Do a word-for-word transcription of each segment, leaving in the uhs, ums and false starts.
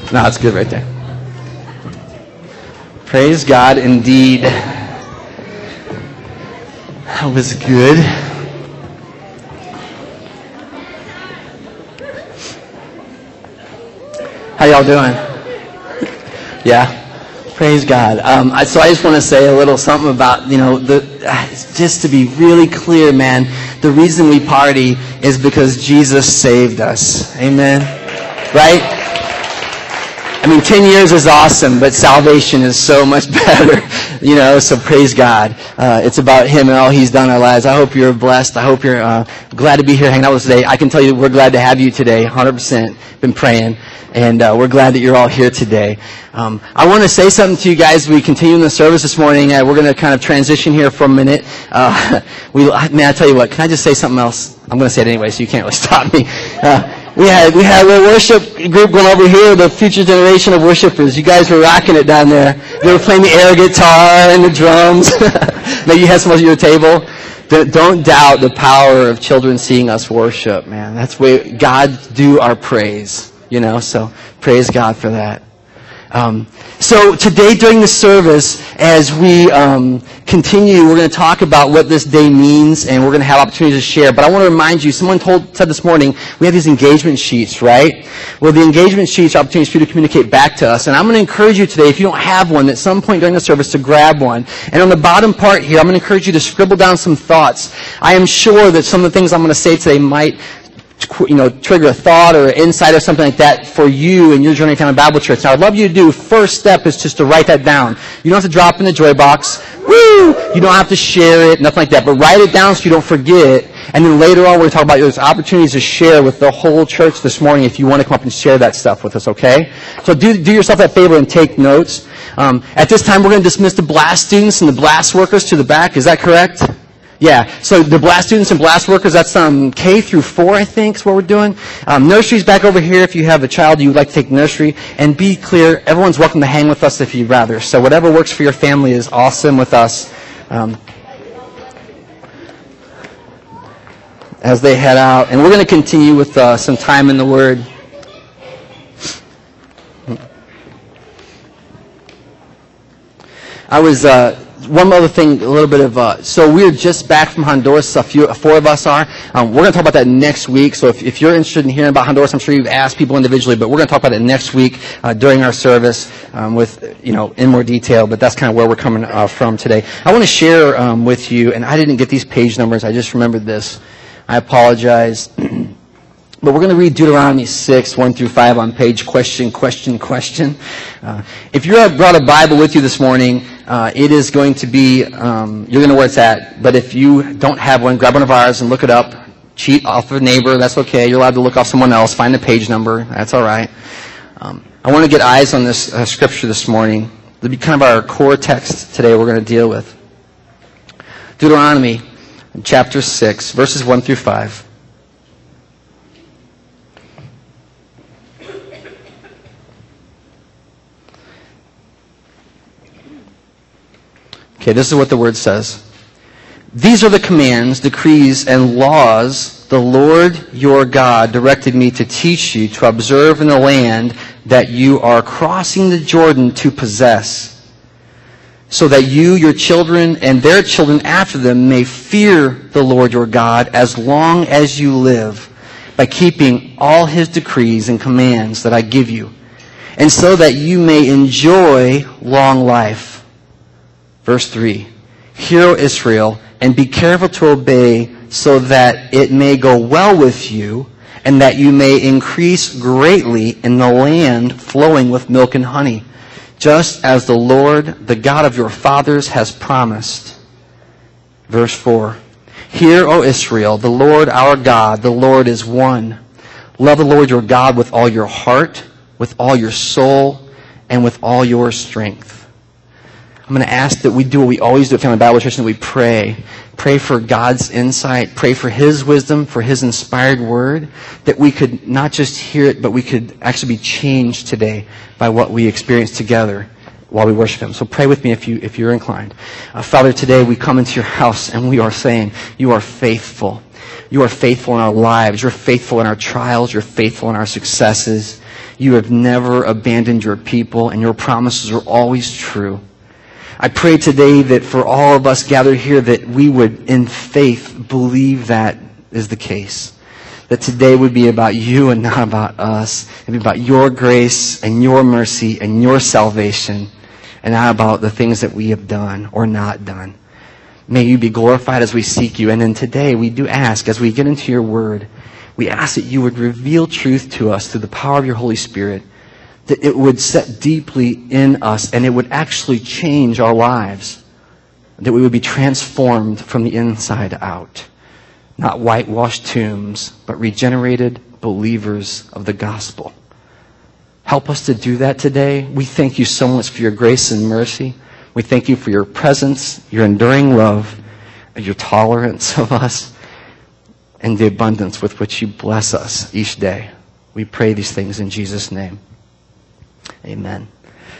No, it's good right there. Praise God indeed. That was good. How y'all doing? Yeah? Praise God. Um, I, so I just want to say a little something about, you know, the just to be really clear, man, the reason we party is because Jesus saved us. Amen? Right? I mean, ten years is awesome, but salvation is so much better, you know, so praise God. Uh, it's about Him and all He's done in our lives. I hope you're blessed. I hope you're uh, glad to be here hanging out with us today. I can tell you we're glad to have you today, one hundred percent. Been praying, and uh, we're glad that you're all here today. Um, I want to say something to you guys as we continue in the service this morning. Uh, we're going to kind of transition here for a minute. Uh, we, man, I tell you what, can I just say something else? I'm going to say it anyway, so you can't really stop me. Uh, We had we had a little worship group going over here, the future generation of worshipers. You guys were rocking it down there. They were playing the air guitar and the drums. Maybe you had some at your table. Don't doubt the power of children seeing us worship, man. That's where God do our praise, you know. So praise God for that. Um, so today during the service, as we um, continue, we're going to talk about what this day means, and we're going to have opportunities to share. But I want to remind you, someone told said this morning, we have these engagement sheets, right? Well, the engagement sheets are opportunities for you to communicate back to us. And I'm going to encourage you today, if you don't have one, at some point during the service to grab one. And on the bottom part here, I'm going to encourage you to scribble down some thoughts. I am sure that some of the things I'm going to say today might you know, trigger a thought or an insight or something like that for you in your journey to Family Bible Church. Now, I'd love you to do, first step is just to write that down. You don't have to drop it in the joy box. Woo! You don't have to share it, nothing like that. But write it down so you don't forget. And then later on, we're going to talk about those opportunities to share with the whole church this morning if you want to come up and share that stuff with us, okay? So do, do yourself that favor and take notes. Um, at this time, we're going to dismiss the blast students and the blast workers to the back. Is that correct? Yeah, so the blast students and blast workers, that's um, K through four, I think, is what we're doing. Um, nursery's back over here if you have a child you would like to take nursery. And be clear, everyone's welcome to hang with us if you'd rather. So whatever works for your family is awesome with us. Um, as they head out. And we're going to continue with uh, some time in the Word. I was... Uh, One other thing, a little bit of, uh, so we're just back from Honduras, a few, four of us are. Um, we're going to talk about that next week, so if, if you're interested in hearing about Honduras, I'm sure you've asked people individually, but we're going to talk about it next week uh, during our service um, with, you know, in more detail, but that's kind of where we're coming uh, from today. I want to share um, with you, and I didn't get these page numbers, I just remembered this. I apologize. But we're going to read Deuteronomy six, one through five on page question, question, question. Uh, if you brought a Bible with you this morning, uh, it is going to be, um, you're going to know where it's at. But if you don't have one, grab one of ours and look it up. Cheat off a neighbor, that's okay. You're allowed to look off someone else. Find the page number, that's all right. Um, I want to get eyes on this uh, scripture this morning. It'll be kind of our core text today we're going to deal with. Deuteronomy chapter six, verses one through five. Okay, this is what the word says. These are the commands, decrees, and laws the Lord your God directed me to teach you to observe in the land that you are crossing the Jordan to possess, so that you, your children, and their children after them may fear the Lord your God as long as you live, by keeping all His decrees and commands that I give you, and so that you may enjoy long life. Verse three, Hear, O Israel, and be careful to obey, so that it may go well with you, and that you may increase greatly in the land flowing with milk and honey, just as the Lord, the God of your fathers, has promised. Verse four, Hear, O Israel, the Lord our God, the Lord is one. Love the Lord your God with all your heart, with all your soul, and with all your strength. I'm going to ask that we do what we always do at Family Bible Church, and that we pray. Pray for God's insight. Pray for His wisdom, for His inspired word, that we could not just hear it, but we could actually be changed today by what we experience together while we worship Him. So pray with me if, you, if you're inclined. Uh, Father, today we come into your house and we are saying, you are faithful. You are faithful in our lives. You're faithful in our trials. You're faithful in our successes. You have never abandoned your people, and your promises are always true. I pray today that for all of us gathered here, that we would, in faith, believe that is the case. That today would be about you and not about us. It'd be about your grace and your mercy and your salvation, and not about the things that we have done or not done. May you be glorified as we seek you. And then today we do ask, as we get into your word, we ask that you would reveal truth to us through the power of your Holy Spirit, that it would set deeply in us and it would actually change our lives, that we would be transformed from the inside out. Not whitewashed tombs, but regenerated believers of the gospel. Help us to do that today. We thank you so much for your grace and mercy. We thank you for your presence, your enduring love, and your tolerance of us, and the abundance with which you bless us each day. We pray these things in Jesus' name. Amen.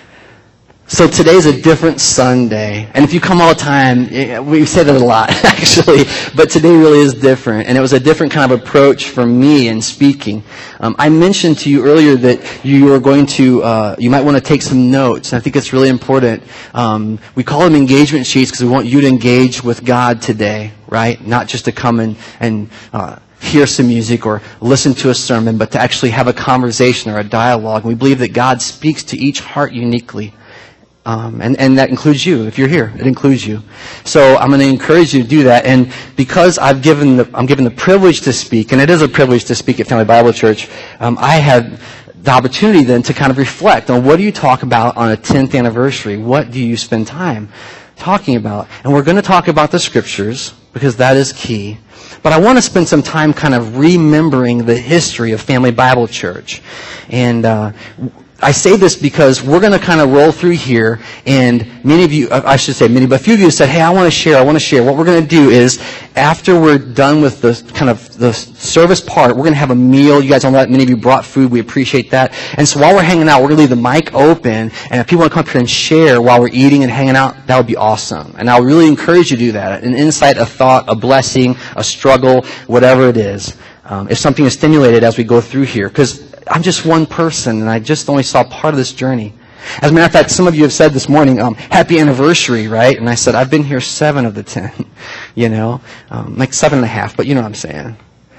So today's a different Sunday. And if you come all the time, we say that a lot, actually. But today really is different. And it was a different kind of approach for me in speaking. Um, I mentioned to you earlier that you are going to, uh, you might want to take some notes. And I think it's really important. Um, we call them engagement sheets because we want you to engage with God today, right? Not just to come in and uh, hear some music or listen to a sermon, but to actually have a conversation or a dialogue. And we believe that God speaks to each heart uniquely. Um, and, and that includes you. If you're here, it includes you. So I'm going to encourage you to do that. And because I've given the, I'm given the privilege to speak, and it is a privilege to speak at Family Bible Church, um, I had the opportunity then to kind of reflect on what do you talk about on a tenth anniversary? What do you spend time talking about? And we're going to talk about the scriptures because that is key. But I want to spend some time kind of remembering the history of Family Bible Church. And uh I say this because we're going to kind of roll through here, and many of you, I should say many, but a few of you said, hey, I want to share, I want to share. What we're going to do is, after we're done with the kind of the service part, we're going to have a meal. You guys know that. Many of you brought food. We appreciate that. And so while we're hanging out, we're going to leave the mic open, and if people want to come up here and share while we're eating and hanging out, that would be awesome. And I'll really encourage you to do that. An insight, a thought, a blessing, a struggle, whatever it is. Um, if something is stimulated as we go through here, because I'm just one person, and I just only saw part of this journey. As a matter of fact, some of you have said this morning, um, happy anniversary, right? And I said, I've been here seven of the ten, you know, um, like seven and a half, but you know what I'm saying.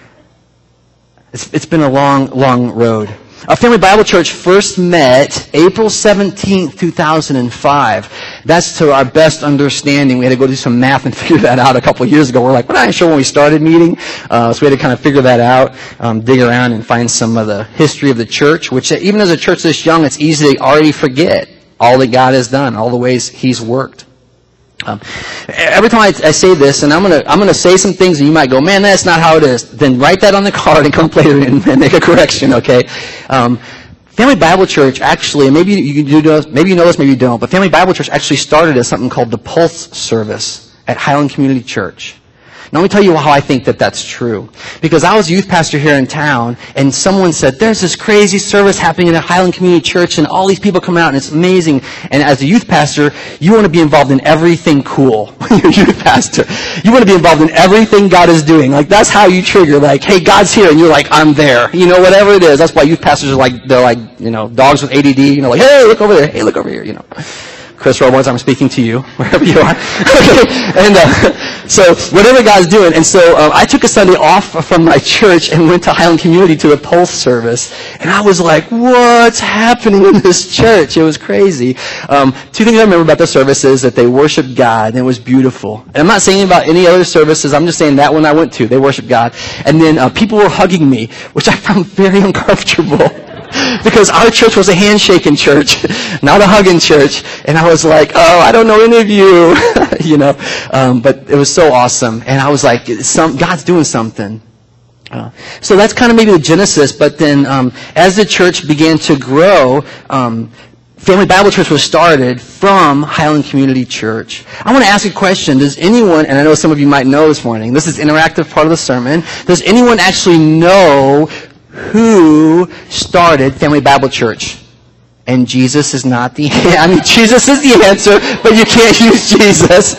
It's, it's been a long, long road. Our Family Bible Church first met April seventeenth, two thousand five. That's to our best understanding. We had to go do some math and figure that out a couple of years ago. We're like, we're not even sure when we started meeting. Uh, so we had to kind of figure that out, um, dig around and find some of the history of the church, which even as a church this young, it's easy to already forget all that God has done, all the ways He's worked. Um, every time I, I say this, and I'm gonna I'm gonna say some things, and you might go, "Man, that's not how it is." Then write that on the card and come later and, and make a correction. Okay. Um, Family Bible Church actually, and maybe you do know, maybe you know this, maybe you don't, but Family Bible Church actually started as something called the Pulse Service at Highland Community Church. Now, let me tell you how I think that that's true. Because I was a youth pastor here in town, and someone said, there's this crazy service happening in a Highland Community Church, and all these people come out, and it's amazing. And as a youth pastor, you want to be involved in everything cool. You're a youth pastor. You want to be involved in everything God is doing. Like, that's how you trigger, like, hey, God's here, and you're like, I'm there. You know, whatever it is. That's why youth pastors are like, they're like, you know, dogs with A D D. You know, like, hey, look over there. Hey, look over here, you know. Chris Rollins, I'm speaking to you, wherever you are. Okay, and uh, so whatever God's doing. And so uh, I took a Sunday off from my church and went to Highland Community to a Pulse service. And I was like, what's happening in this church? It was crazy. Um, two things I remember about the service is that they worshiped God, and it was beautiful. And I'm not saying about any other services. I'm just saying that one I went to, they worshiped God. And then uh, people were hugging me, which I found very uncomfortable. Because our church was a handshaking church, not a hugging church. And I was like, oh, I don't know any of you, you know. Um, but it was so awesome. And I was like, some, God's doing something. Uh, so that's kind of maybe the genesis. But then um, as the church began to grow, um, Family Bible Church was started from Highland Community Church. I want to ask a question. Does anyone, and I know some of you might know this morning, this is interactive part of the sermon. Does anyone actually know who started Family Bible Church? And Jesus is not the answer. I mean, Jesus is the answer, but you can't use Jesus.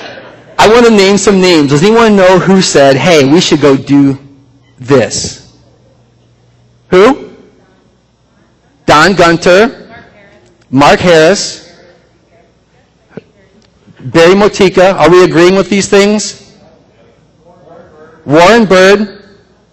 I want to name some names. Does anyone know who said, hey, we should go do this? Who? Don Gunter, Mark Harris, Barry Motika. Are we agreeing with these things? Warren Bird,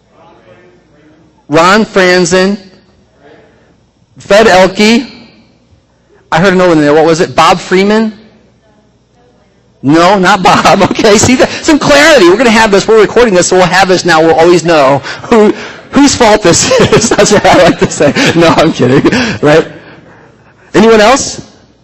Ron Franzen, Fred Elke. I heard another one there. What was it? Bob Freeman? No, not Bob. Okay, see that? Some clarity. We're going to have this. We're recording this, so we'll have this now. We'll always know who whose fault this is. That's what I like to say. No, I'm kidding. Right? Anyone else?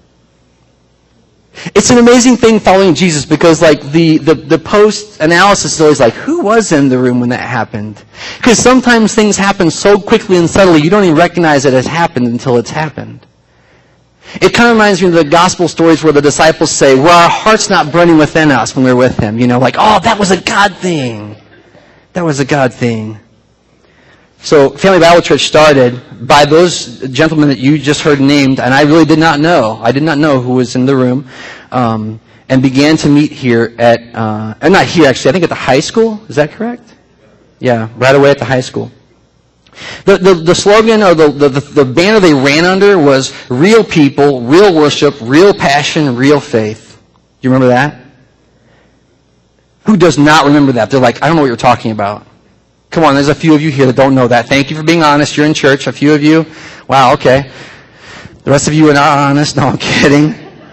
It's an amazing thing following Jesus because, like, the, the, the post-analysis is always like, who was in the room when that happened? Because sometimes things happen so quickly and subtly, you don't even recognize it has happened until it's happened. It kind of reminds me of the gospel stories where the disciples say, well, our heart's not burning within us when we're with him. You know, like, oh, that was a God thing. That was a God thing. So Family Bible Church started by those gentlemen that you just heard named, and I really did not know. I did not know who was in the room, um, and began to meet here at, uh, and not here actually, I think at the high school. Is that correct? Yeah, right away at the high school. The, the, the slogan or the, the, the banner they ran under was real people, real worship, real passion, real faith. Do you remember that? Who does not remember that? They're like, I don't know what you're talking about. Come on, there's a few of you here that don't know that. Thank you for being honest. You're in church. A few of you. Wow, okay. The rest of you are not honest. No, I'm kidding.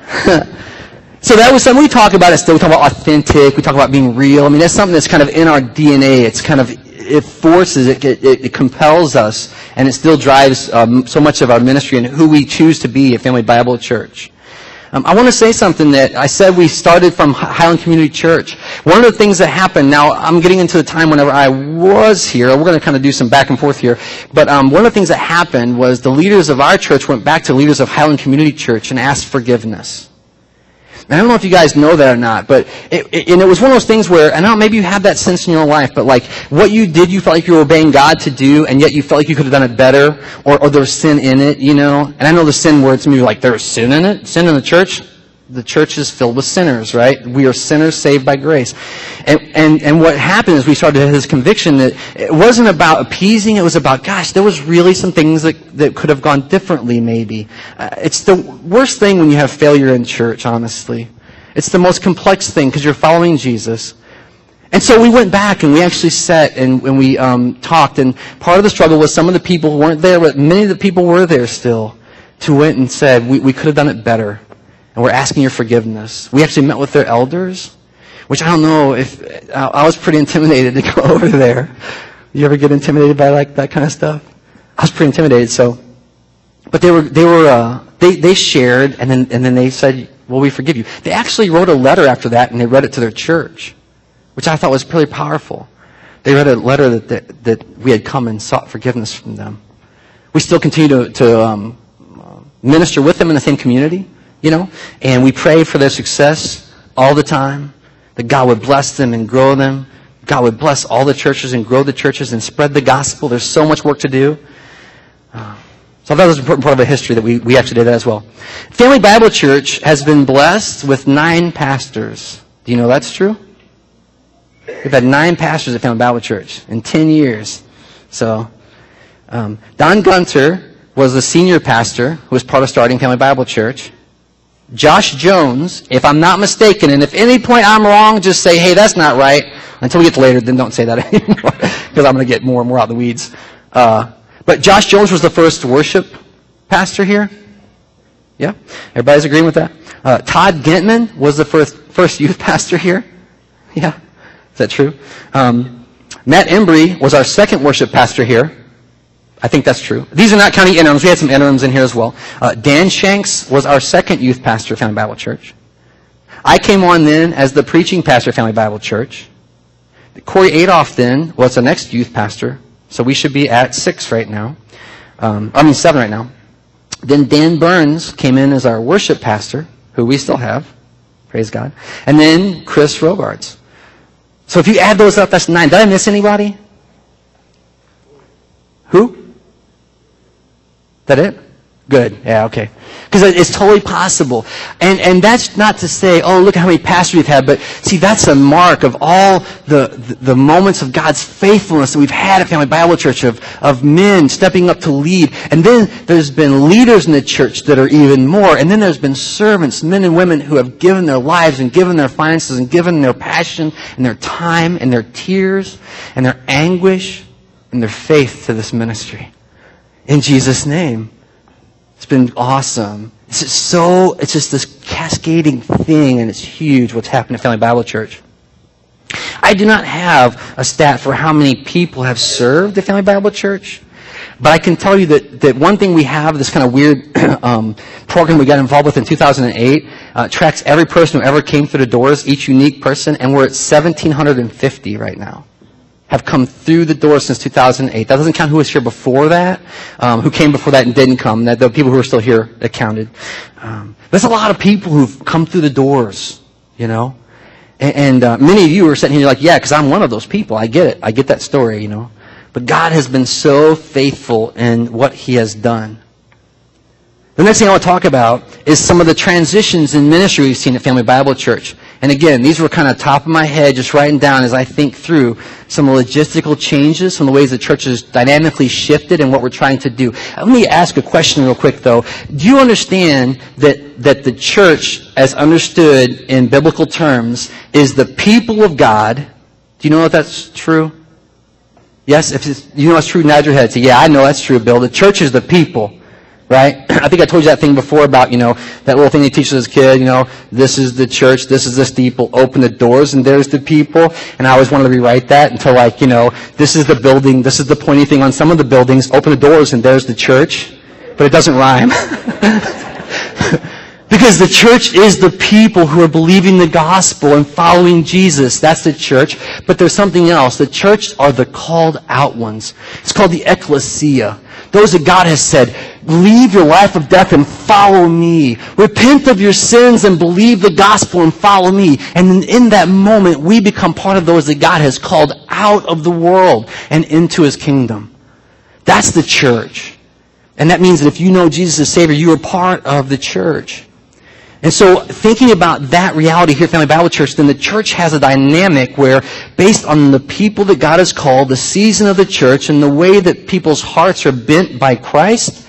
So that was something we talk about. It still we talk about authentic. We talk about being real. I mean, that's something that's kind of in our D N A. It's kind of, it forces, it, it, it compels us, and it still drives um, so much of our ministry and who we choose to be at Family Bible Church. Um, I want to say something that I said we started from Highland Community Church. One of the things that happened, now I'm getting into the time whenever I was here. We're going to kind of do some back and forth here. But um, one of the things that happened was the leaders of our church went back to leaders of Highland Community Church and asked forgiveness. And I don't know if you guys know that or not, but it, it, and it was one of those things where, and I don't know, maybe you have that sense in your life, but like what you did, you felt like you were obeying God to do, and yet you felt like you could have done it better, or, or there was sin in it, you know. And I know the sin words, maybe like there was sin in it, sin in the church. The church is filled with sinners, right? We are sinners saved by grace. And, and, and what happened is we started to have this conviction that it wasn't about appeasing, it was about, gosh, there was really some things that, that could have gone differently maybe. Uh, it's the worst thing when you have failure in church, honestly. It's the most complex thing because you're following Jesus. And so we went back and we actually sat and, and we um, talked. And part of the struggle was some of the people who weren't there, but many of the people were there still, who went and said, we, we could have done it better. And we're asking your forgiveness. We actually met with their elders, which I don't know if, I was pretty intimidated to go over there. You ever get intimidated by like that kind of stuff? I was pretty intimidated, so. But they were, they were, uh, they, they shared, and then, and then they said, well, we forgive you. They actually wrote a letter after that, and they read it to their church, which I thought was pretty powerful. They read a letter that, that, that we had come and sought forgiveness from them. We still continue to, to um, minister with them in the same community. You know, and we pray for their success all the time, that God would bless them and grow them. God would bless all the churches and grow the churches and spread the gospel. There's so much work to do. Uh, so that was an important part of the history that we, we actually did that as well. Family Bible Church has been blessed with nine pastors. Do you know that's true? We've had nine pastors at Family Bible Church in ten years. So, um, Don Gunter was the senior pastor who was part of starting Family Bible Church. Josh Jones, if I'm not mistaken, and if any point I'm wrong, just say, hey, that's not right. Until we get to later, then don't say that anymore, because I'm going to get more and more out of the weeds. Uh, but Josh Jones was the first worship pastor here. Yeah? Everybody's agreeing with that? Uh, Todd Gentman was the first, first youth pastor here. Yeah? Is that true? Um, Matt Embry was our second worship pastor here. I think that's true. These are not counting interims. We had some interims in here as well. Uh, Dan Shanks was our second youth pastor at Family Bible Church. I came on then as the preaching pastor at Family Bible Church. Corey Adolph then was the next youth pastor. So we should be at six right now. Um, I mean seven right now. Then Dan Burns came in as our worship pastor, who we still have. Praise God. And then Chris Robards. So if you add those up, that's nine. Did I miss anybody? Who? That it? Good. Yeah, okay. Because it's totally possible. And and that's not to say, oh, look at how many pastors we've had. But see, that's a mark of all the, the, the moments of God's faithfulness that we've had at Family Bible Church, of, of men stepping up to lead. And then there's been leaders in the church that are even more. And then there's been servants, men and women who have given their lives and given their finances and given their passion and their time and their tears and their anguish and their faith to this ministry. In Jesus' name. It's been awesome. It's just so, it's just this cascading thing, and it's huge what's happened at Family Bible Church. I do not have a stat for how many people have served at Family Bible Church, but I can tell you that, that one thing we have, this kind of weird um, program we got involved with in two thousand eight, uh, tracks every person who ever came through the doors, each unique person, and we're at one thousand seven hundred fifty right now. Have come through the door since two thousand eight. That doesn't count who was here before that, um, who came before that and didn't come. That the people who are still here that counted. Um, there's a lot of people who've come through the doors, you know. And, and uh, many of you are sitting here like, yeah, because I'm one of those people. I get it. I get that story, you know. But God has been so faithful in what He has done. The next thing I want to talk about is some of the transitions in ministry we've seen at Family Bible Church. And again, these were kind of top of my head, just writing down as I think through some logistical changes, some of the ways the church has dynamically shifted and what we're trying to do. Let me ask a question real quick, though. Do you understand that, that the church, as understood in biblical terms, is the people of God? Do you know if that's true? Yes? If it's, you know it's true, nod your head. Say, yeah, I know that's true, Bill. The church is the people. Right? I think I told you that thing before about, you know, that little thing they teach as a kid, you know, this is the church, this is the steeple, open the doors, and there's the people. And I always wanted to rewrite that until, like, you know, this is the building, this is the pointy thing on some of the buildings, open the doors, and there's the church. But it doesn't rhyme. Because the church is the people who are believing the gospel and following Jesus. That's the church. But there's something else. The church are the called out ones. It's called the ecclesia. Those that God has said, leave your life of death and follow me. Repent of your sins and believe the gospel and follow me. And in that moment, we become part of those that God has called out of the world and into His kingdom. That's the church. And that means that if you know Jesus as Savior, you are part of the church. And so thinking about that reality here at Family Bible Church, then the church has a dynamic where, based on the people that God has called, the season of the church, and the way that people's hearts are bent by Christ,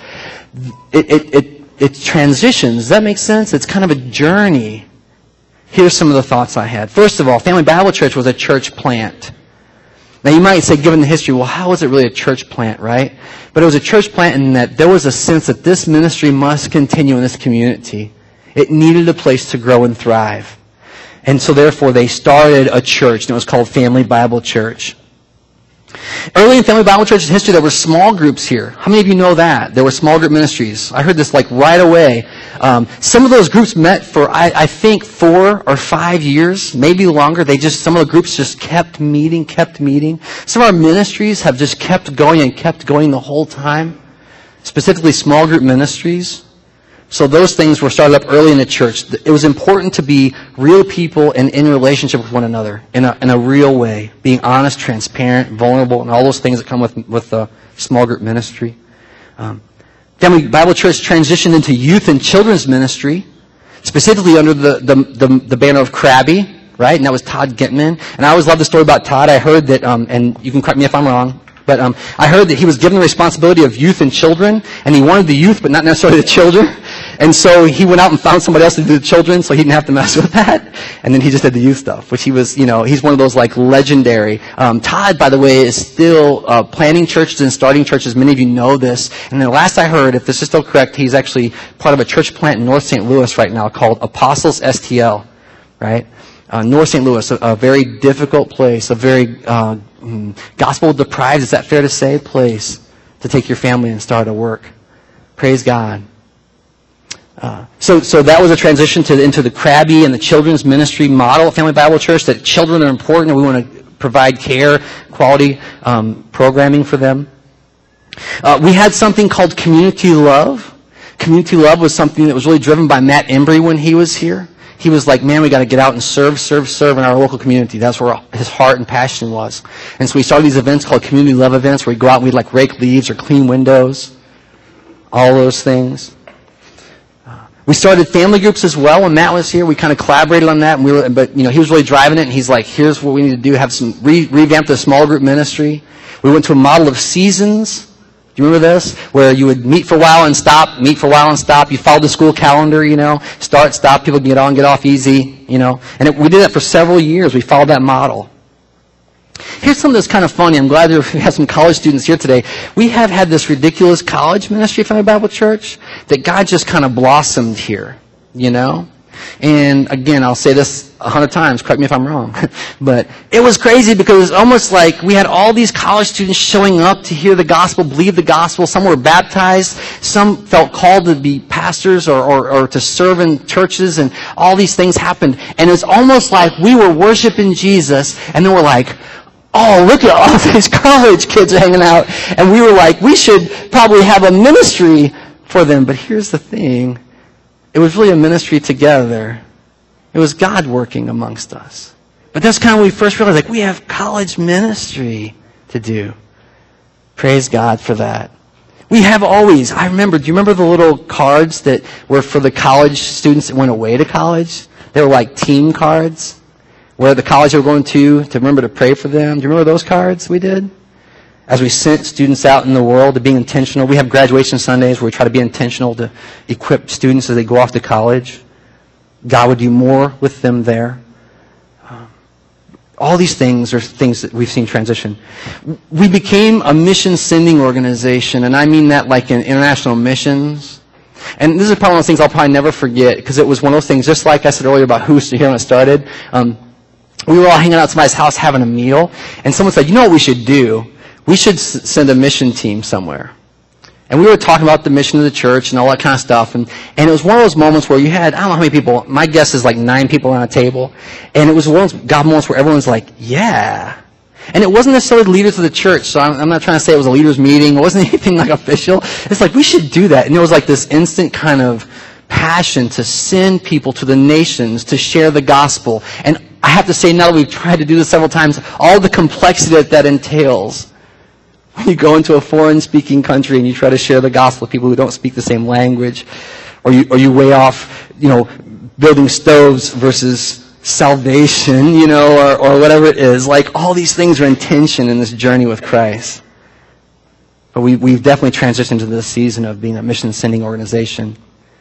it, it, it, it transitions. Does that make sense? It's kind of a journey. Here's some of the thoughts I had. First of all, Family Bible Church was a church plant. Now you might say, given the history, well, how was it really a church plant, right? But it was a church plant in that there was a sense that this ministry must continue in this community. It needed a place to grow and thrive. And so therefore they started a church, and it was called Family Bible Church. Early in Family Bible Church's history, there were small groups here. How many of you know that? There were small group ministries. I heard this like right away. Um, some of those groups met for, I, I think, four or five years, maybe longer. They just, some of the groups just kept meeting, kept meeting. Some of our ministries have just kept going and kept going the whole time. Specifically small group ministries. So those things were started up early in the church. It was important to be real people and in relationship with one another in a, in a real way. Being honest, transparent, vulnerable, and all those things that come with, with the small group ministry. Um, Family Bible Church transitioned into youth and children's ministry, specifically under the, the, the, the banner of Krabby, right? And that was Todd Gitman. And I always love the story about Todd. I heard that, um, and you can correct me if I'm wrong, but um, I heard that he was given the responsibility of youth and children, and he wanted the youth, but not necessarily the children. And so he went out and found somebody else to do the children, so he didn't have to mess with that. And then he just did the youth stuff, which he was, you know, he's one of those like legendary. Um, Todd, by the way, is still uh, planning churches and starting churches. Many of you know this. And the last I heard, if this is still correct, he's actually part of a church plant in North Saint Louis right now called Apostles S T L, right? Uh, North Saint Louis, a, a very difficult place, a very uh, gospel deprived, is that fair to say, place to take your family and start a work. Praise God. Uh, so, so that was a transition to into the Krabby and the children's ministry model at Family Bible Church, that children are important and we want to provide care, quality um, programming for them. Uh, we had something called Community Love. Community Love was something that was really driven by Matt Embry when he was here. He was like, man, we got to get out and serve, serve, serve in our local community. That's where his heart and passion was. And so we started these events called Community Love events, where we go out and we'd like rake leaves or clean windows. all those things. Uh, we started family groups as well. When Matt was here, we kind of collaborated on that. And we were, but you know, he was really driving it, and he's like, "Here's what we need to do: have some re- revamp the small group ministry." We went to a model of seasons. Do you remember this? Where you would meet for a while and stop, meet for a while and stop. You followed the school calendar, you know, start, stop, people get on, get off easy, you know. And it, we did that for several years. We followed that model. Here's something that's kind of funny. I'm glad we have some college students here today. We have had this ridiculous college ministry at Family Bible Church that God just kind of blossomed here, you know. And again, I'll say this a hundred times, correct me if I'm wrong, but it was crazy because it was almost like we had all these college students showing up to hear the gospel, believe the gospel. Some were baptized. Some felt called to be pastors or, or, or to serve in churches, and all these things happened. And it was almost like we were worshiping Jesus, and then we're like, oh, look at all these college kids hanging out. And we were like, we should probably have a ministry for them. But here's the thing. It was really a ministry together. It was God working amongst us. But that's kind of when we first realized, like, we have college ministry to do. Praise God for that. We have always, I remember, do you remember the little cards that were for the college students that went away to college? They were like team cards, where the college they were going to, to remember to pray for them. Do you remember those cards we did? As we sent students out in the world to being intentional. We have graduation Sundays where we try to be intentional to equip students as they go off to college. God would do more with them there. Um, all these things are things that we've seen transition. We became a mission-sending organization, and I mean that like in international missions. And this is probably one of those things I'll probably never forget, because it was one of those things, just like I said earlier about who was here when it started. Um, we were all hanging out at somebody's house having a meal, and someone said, you know what we should do? We should s- send a mission team somewhere. And we were talking about the mission of the church and all that kind of stuff. And, and it was one of those moments where you had, I don't know how many people, my guess is like nine people on a table. And it was one of those God moments where everyone's like, yeah. And it wasn't necessarily the leaders of the church. So I'm, I'm not trying to say it was a leaders meeting. It wasn't anything like official. It's like, we should do that. And there was like this instant kind of passion to send people to the nations to share the gospel. And I have to say, now that we've tried to do this several times, all the complexity that that entails. When you go into a foreign-speaking country and you try to share the gospel with people who don't speak the same language, or you or you way off, you know, building stoves versus salvation, you know, or, or whatever it is. Like, all these things are in tension in this journey with Christ. But we, we've definitely transitioned to this season of being a mission-sending organization.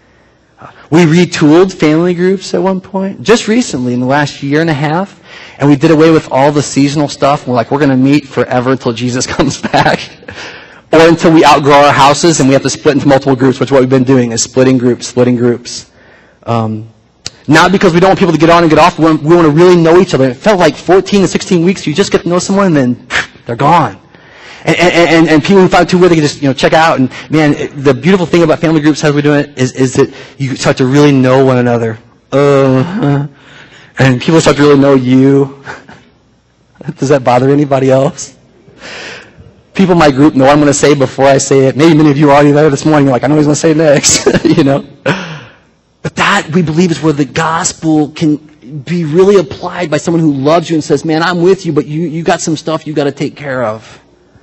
We retooled family groups at one point, just recently in the last year and a half. And we did away with all the seasonal stuff. We're like, we're going to meet forever until Jesus comes back. Or until we outgrow our houses and we have to split into multiple groups, which is what we've been doing, is splitting groups, splitting groups. Um, not because we don't want people to get on and get off. We want, we want to really know each other. It felt like fourteen to sixteen weeks, you just get to know someone and then they're gone. And, and, and, and people who find too weird, they can just, you know, check out. And man, it, the beautiful thing about family groups, as we're doing it, is, is that you start to really know one another. Uh, and people start to really know you. Does that bother anybody else? People in my group know what I'm going to say before I say it. Maybe many of you are already there this morning. You're like, I know what he's going to say next. You know? But that, we believe, is where the gospel can be really applied by someone who loves you and says, man, I'm with you, but you, you got some stuff you got to take care of.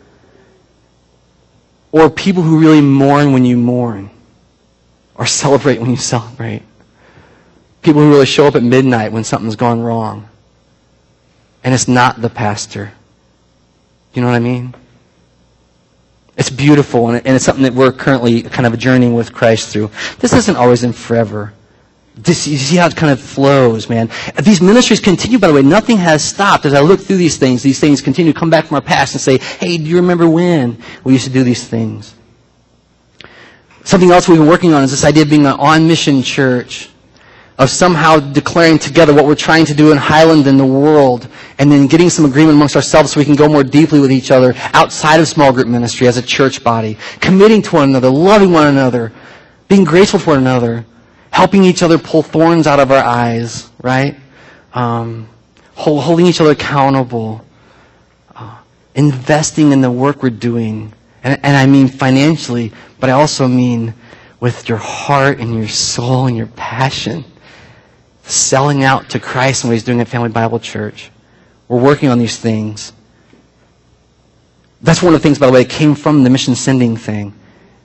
Or people who really mourn when you mourn. Or celebrate when you celebrate. People who really show up at midnight when something's gone wrong. And it's not the pastor. You know what I mean? It's beautiful, and it's something that we're currently kind of journeying with Christ through. This isn't always in forever. This, you see how it kind of flows, man. These ministries continue, by the way. Nothing has stopped. As I look through these things, these things continue to come back from our past and say, hey, do you remember when we used to do these things? Something else we've been working on is this idea of being an on-mission church, of somehow declaring together what we're trying to do in Highland and the world, and then getting some agreement amongst ourselves so we can go more deeply with each other outside of small group ministry as a church body, committing to one another, loving one another, being graceful to one another, helping each other pull thorns out of our eyes, right? Um, hold, holding each other accountable, uh, investing in the work we're doing, and, and I mean financially, but I also mean with your heart and your soul and your passion. Selling out to Christ and what he's doing at Family Bible Church. We're working on these things. That's one of the things, by the way, that came from the mission sending thing.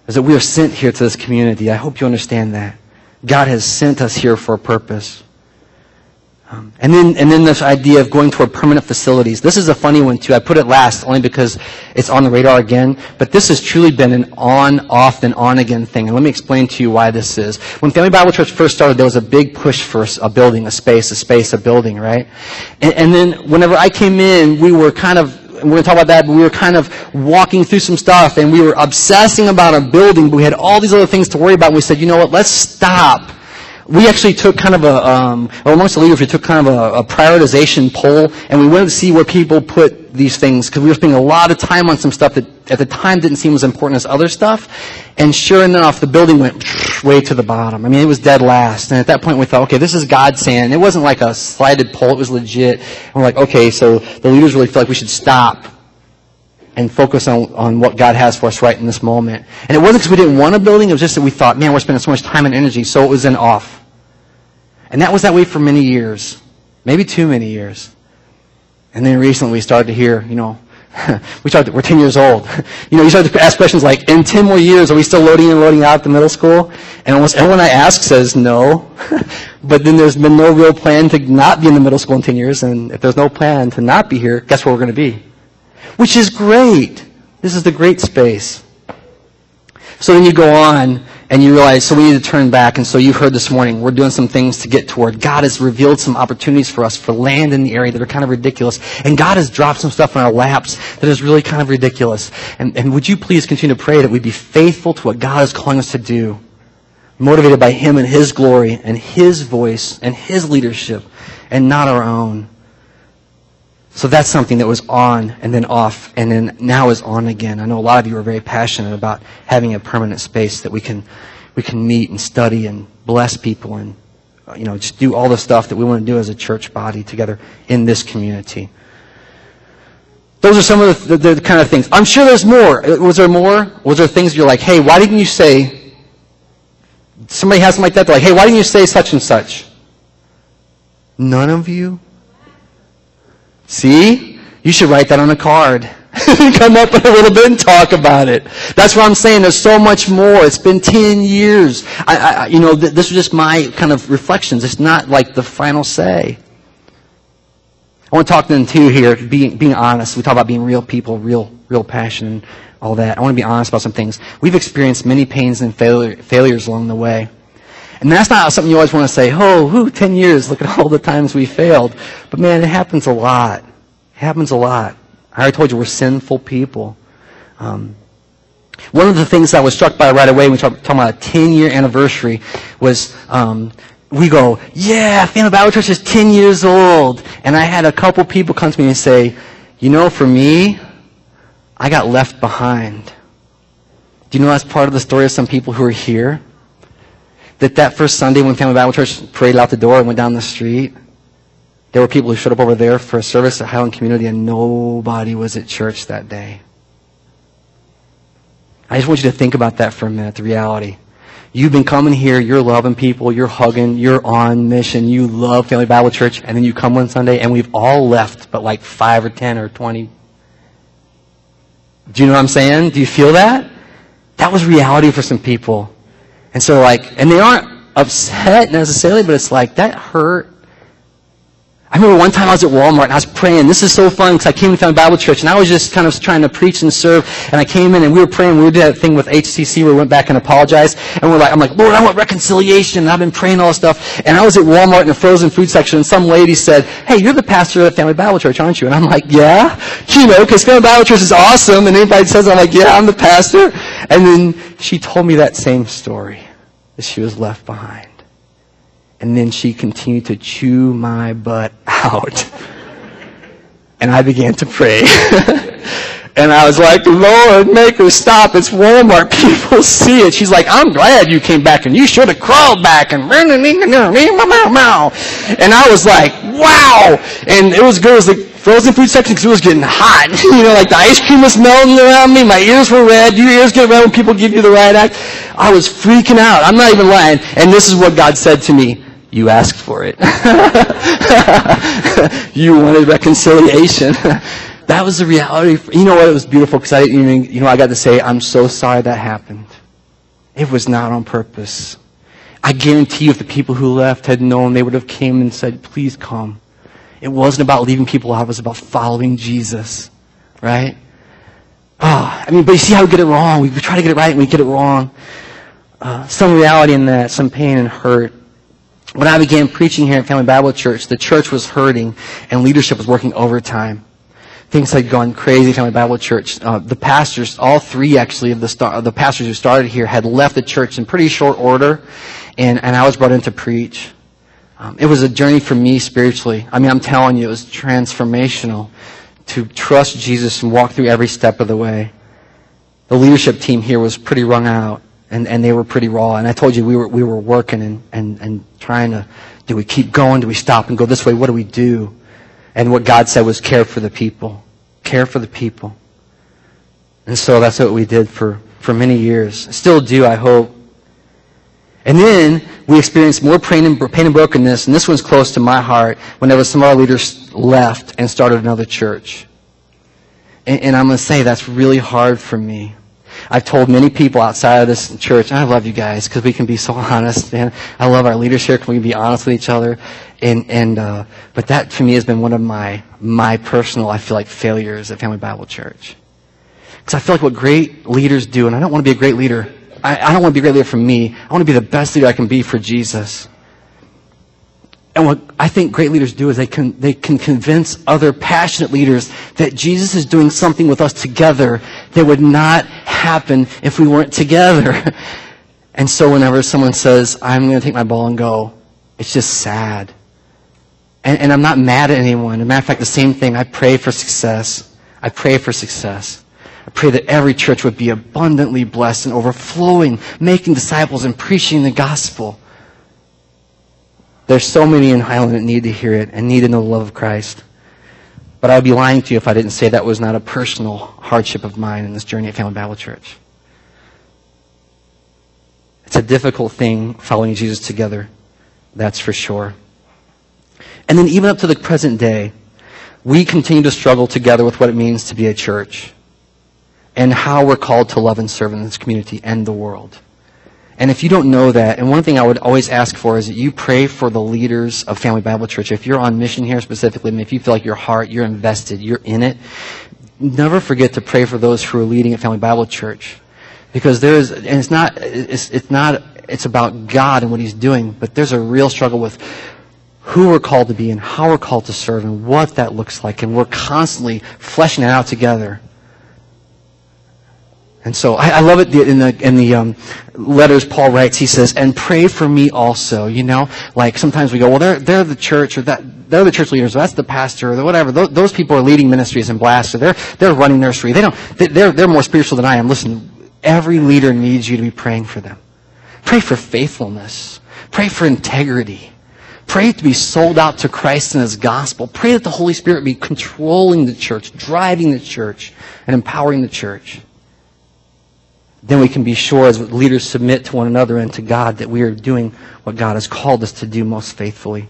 is that we are sent here to this community. I hope you understand that. God has sent us here for a purpose. Um, and then and then this idea of going toward permanent facilities. This is a funny one too. I put it last only because it's on the radar again. But this has truly been an on, off, and on again thing. And let me explain to you why this is. When Family Bible Church first started, there was a big push for a building, a space, a space, a building, right? And, and then whenever I came in, we were kind of, we're going to talk about that, but we were kind of walking through some stuff, and we were obsessing about a building, but we had all these other things to worry about. And we said, you know what, let's stop. We actually took kind of a, um, well, amongst the leaders, we took kind of a, a prioritization poll, and we wanted to see where people put these things, because we were spending a lot of time on some stuff that at the time didn't seem as important as other stuff. And sure enough, the building went way to the bottom. I mean, it was dead last. And at that point, we thought, okay, this is God saying, it wasn't like a slighted poll, it was legit. And we're like, okay, so the leaders really feel like we should stop and focus on, on what God has for us right in this moment. And it wasn't because we didn't want a building, it was just that we thought, man, we're spending so much time and energy, so it was an off. And that was that way for many years, maybe too many years. And then recently we started to hear, you know, we started, we're ten years old. You know, you start to ask questions like, in ten more years, are we still loading in and loading out at the middle school? And almost everyone I ask says no. But then there's been no real plan to not be in the middle school in ten years. And if there's no plan to not be here, guess where we're going to be? Which is great. This is the great space. So then you go on and you realize, so we need to turn back. And so you heard this morning, we're doing some things to get toward. God has revealed some opportunities for us for land in the area that are kind of ridiculous. And God has dropped some stuff in our laps that is really kind of ridiculous. And, and would you please continue to pray that we be faithful to what God is calling us to do, motivated by Him and His glory and His voice and His leadership and not our own. So that's something that was on and then off and then now is on again. I know a lot of you are very passionate about having a permanent space that we can we can meet and study and bless people and you know just do all the stuff that we want to do as a church body together in this community. Those are some of the, the, the kind of things. I'm sure there's more. Was there more? Was there things you're like, hey, why didn't you say, somebody has something like that, they're like, hey, why didn't you say such and such? None of you? See? You should write that on a card. Come up with a little bit and talk about it. That's what I'm saying. There's so much more. It's been ten years. I, I, you know, th- this was just my kind of reflections. It's not like the final say. I want to talk then too here, being, being honest. We talk about being real people, real, real passion, and all that. I want to be honest about some things. We've experienced many pains and failure, failures along the way. And that's not something you always want to say, oh, whoo, ten years, look at all the times we failed. But man, it happens a lot. It happens a lot. I already told you we're sinful people. Um, one of the things I was struck by right away when we were talking about a ten-year anniversary was um, we go, yeah, Family Bible Church is ten years old. And I had a couple people come to me and say, you know, for me, I got left behind. Do you know that's part of the story of some people who are here? That that first Sunday when Family Bible Church paraded out the door and went down the street, there were people who showed up over there for a service at Highland Community and nobody was at church that day. I just want you to think about that for a minute, the reality. You've been coming here, you're loving people, you're hugging, you're on mission, you love Family Bible Church, and then you come one Sunday and we've all left but like five or ten or twenty. Do you know what I'm saying? Do you feel that? That was reality for some people. And so like, and they aren't upset necessarily, but it's like, that hurt. I remember one time I was at Walmart and I was praying. This is so fun because I came to Family Bible Church and I was just kind of trying to preach and serve. And I came in and we were praying. We did that thing with H C C where we went back and apologized. And we're like, I'm like, Lord, I want reconciliation. And I've been praying all this stuff. And I was at Walmart in the frozen food section and some lady said, hey, you're the pastor at Family Bible Church, aren't you? And I'm like, yeah. You know, because Family Bible Church is awesome. And anybody says, I'm like, yeah, I'm the pastor. And then she told me that same story, that she was left behind. And then she continued to chew my butt out. And I began to pray. And I was like, Lord, make her stop. It's Walmart. People see it. She's like, I'm glad you came back and you should have crawled back. And and I was like, wow. And it was good. It was the frozen food section because it was getting hot. You know, like the ice cream was melting around me. My ears were red. Your ears get red when people give you the right act. I was freaking out. I'm not even lying. And this is what God said to me. You asked for it. You wanted reconciliation. That was the reality. You know what? It was beautiful because I, you know, I got to say, I'm so sorry that happened. It was not on purpose. I guarantee you if the people who left had known, they would have came and said, please come. It wasn't about leaving people out. It was about following Jesus. Right? Oh, I mean, but you see how we get it wrong. We try to get it right and we get it wrong. Uh, some reality in that, some pain and hurt. When I began preaching here at Family Bible Church, the church was hurting and leadership was working overtime. Things had gone crazy at Family Bible Church. Uh, the pastors, all three actually of the star, the pastors who started here had left the church in pretty short order, and, and I was brought in to preach. Um, it was a journey for me spiritually. I mean, I'm telling you, it was transformational to trust Jesus and walk through every step of the way. The leadership team here was pretty wrung out, and, and they were pretty raw. And I told you we were we were working and, and, and trying to, do we keep going? Do we stop and go this way? What do we do? And what God said was care for the people. Care for the people. And so that's what we did for, for many years. Still do, I hope. And then we experienced more pain and, pain and brokenness, and this one's close to my heart, whenever some of our leaders left and started another church. And, and I'm going to say that's really hard for me. I've told many people outside of this church, and I love you guys because we can be so honest, man. I love our leaders here because we can be honest with each other. And, and uh, but that to me has been one of my my personal, I feel like, failures at Family Bible Church. Because I feel like what great leaders do, and I don't want to be a great leader. I, I don't want to be a great leader for me. I want to be the best leader I can be for Jesus. And what I think great leaders do is they can they can convince other passionate leaders that Jesus is doing something with us together that would not happen if we weren't together. And so whenever someone says, I'm going to take my ball and go, it's just sad. And, and I'm not mad at anyone. As a matter of fact, the same thing. I pray for success. I pray for success. I pray that every church would be abundantly blessed and overflowing, making disciples and preaching the gospel. There's so many in Highland that need to hear it and need to know the love of Christ. But I would be lying to you if I didn't say that was not a personal hardship of mine in this journey at Family Bible Church. It's a difficult thing following Jesus together, that's for sure. And then even up to the present day, we continue to struggle together with what it means to be a church and how we're called to love and serve in this community and the world. And if you don't know that, and one thing I would always ask for is that you pray for the leaders of Family Bible Church. If you're on mission here specifically, and if you feel like your heart, you're invested, you're in it, never forget to pray for those who are leading at Family Bible Church. Because there is, and it's not, it's, it's not, it's about God and what He's doing, but there's a real struggle with who we're called to be and how we're called to serve and what that looks like. And we're constantly fleshing it out together. And so I, I love it in the in the um, letters Paul writes. He says, "And pray for me also." You know, like sometimes we go, "Well, they're they're the church, or that they're the church leaders, or that's the pastor, or whatever." Those, those people are leading ministries in Blast, or they're they're running nursery. They don't. They're they're more spiritual than I am. Listen, every leader needs you to be praying for them. Pray for faithfulness. Pray for integrity. Pray to be sold out to Christ and His gospel. Pray that the Holy Spirit be controlling the church, driving the church, and empowering the church. Then we can be sure as leaders submit to one another and to God that we are doing what God has called us to do most faithfully.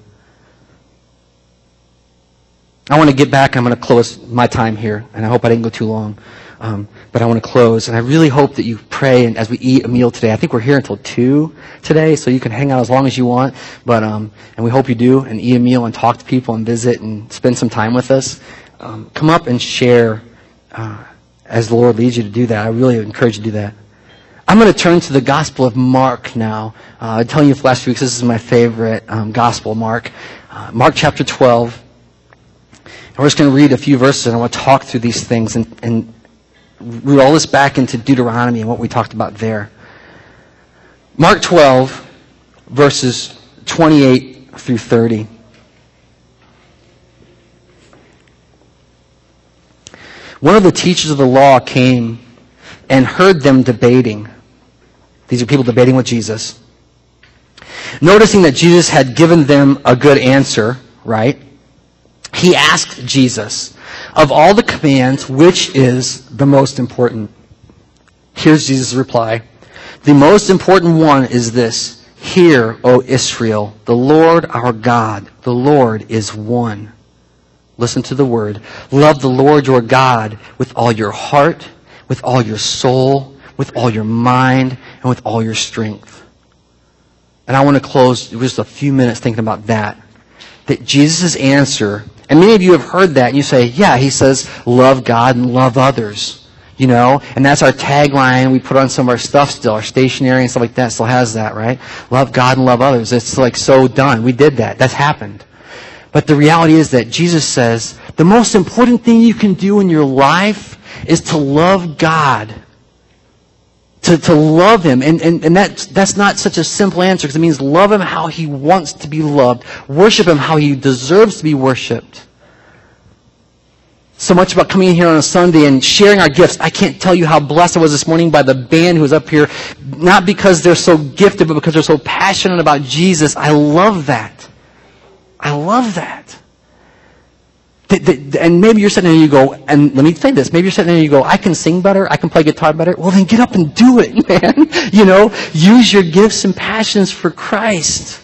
I want to get back. I'm going to close my time here, and I hope I didn't go too long. Um, but I want to close, and I really hope that you pray and as we eat a meal today. I think we're here until two today, so you can hang out as long as you want. But um, and we hope you do, and eat a meal and talk to people and visit and spend some time with us. Um, come up and share uh, as the Lord leads you to do that. I really encourage you to do that. I'm going to turn to the Gospel of Mark now. Uh, I'm telling you for the last few weeks, this is my favorite um, Gospel, Mark. Uh, Mark chapter twelve. And we're just going to read a few verses, and I want to talk through these things and, and root all this back into Deuteronomy and what we talked about there. Mark twelve, verses twenty-eight through thirty. One of the teachers of the law came and heard them debating. These are people debating with Jesus. Noticing that Jesus had given them a good answer, right? He asked Jesus, of all the commands, which is the most important? Here's Jesus' reply. The most important one is this. Hear, O Israel, the Lord our God, the Lord is one. Listen to the word. Love the Lord your God with all your heart, with all your soul, with all your mind, and with all your strength. And I want to close just a few minutes thinking about that. That Jesus' answer, and many of you have heard that, and you say, yeah, he says, love God and love others. You know, and that's our tagline. We put on some of our stuff still, our stationery and stuff like that still has that, right? Love God and love others. It's like so done. We did that. That's happened. But the reality is that Jesus says, the most important thing you can do in your life is to love God. To, to love Him. And, and, and that, that's not such a simple answer, because it means love Him how He wants to be loved. Worship Him how He deserves to be worshipped. So much about coming in here on a Sunday and sharing our gifts. I can't tell you how blessed I was this morning by the band who was up here. Not because they're so gifted, but because they're so passionate about Jesus. I love that. I love that. And maybe you're sitting there and you go, and let me say this, maybe you're sitting there and you go, I can sing better, I can play guitar better. Well, then get up and do it, man. You know, use your gifts and passions for Christ.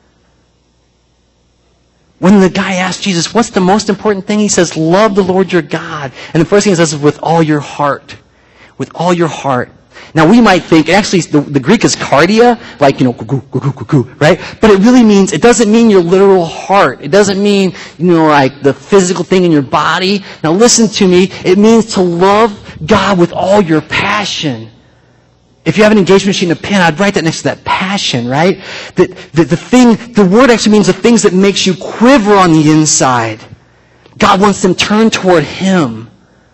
When the guy asked Jesus, what's the most important thing? He says, love the Lord your God. And the first thing he says is with all your heart. With all your heart. Now we might think, actually the, the Greek is cardia, like, you know, gu, gu, gu, gu, gu, right? But it really means, it doesn't mean your literal heart. It doesn't mean, you know, like the physical thing in your body. Now listen to me. It means to love God with all your passion. If you have an engagement machine and a pen, I'd write that next to that passion, right? The, the, the thing, the word actually means the things that makes you quiver on the inside. God wants them turned toward Him.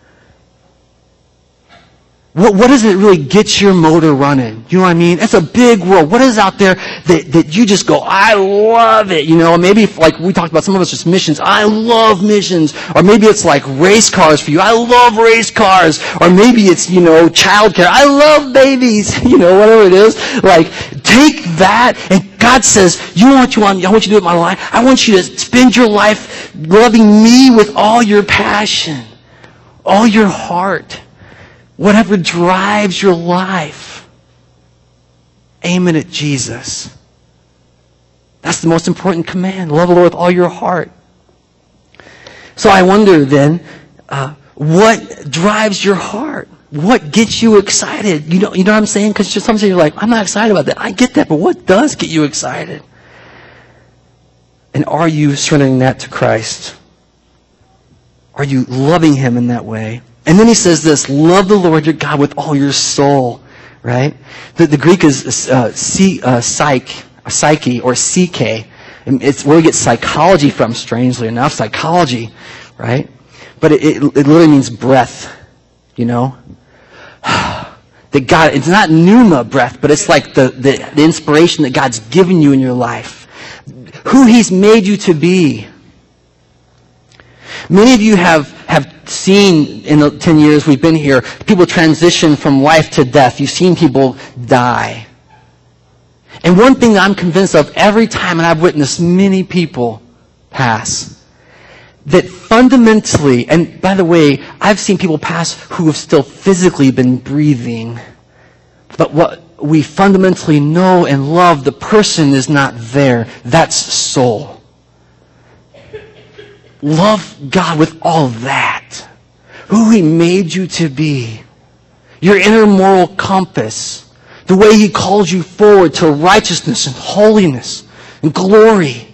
What, what does it really get your motor running? You know what I mean? It's a big world. What is out there that, that you just go, I love it? You know, maybe if, like we talked about, some of us just missions. I love missions. Or maybe it's like race cars for you. I love race cars. Or maybe it's, you know, childcare. I love babies. You know, whatever it is. Like, take that, and God says, you want you on, I want you to do it in my life. I want you to spend your life loving me with all your passion, all your heart. Whatever drives your life, aim it at Jesus. That's the most important command. Love the Lord with all your heart. So I wonder then, uh, what drives your heart? What gets you excited? You know, you know what I'm saying? Because sometimes you're like, I'm not excited about that. I get that, but what does get you excited? And are you surrendering that to Christ? Are you loving Him in that way? And then he says this, love the Lord your God with all your soul, right? The, the Greek is uh, psy, uh, psych, psyche, or psyche. It's where we get psychology from, strangely enough, psychology, right? But it, it, it literally means breath, you know? That God, it's not pneuma breath, but it's like the, the, the inspiration that God's given you in your life. Who He's made you to be. Many of you have, have seen in the ten years we've been here, people transition from life to death. You've seen people die. And one thing that I'm convinced of every time, and I've witnessed many people pass, that fundamentally, and by the way, I've seen people pass who have still physically been breathing, but what we fundamentally know and love, the person is not there. That's soul. Love God with all that. Who He made you to be. Your inner moral compass. The way He calls you forward to righteousness and holiness and glory.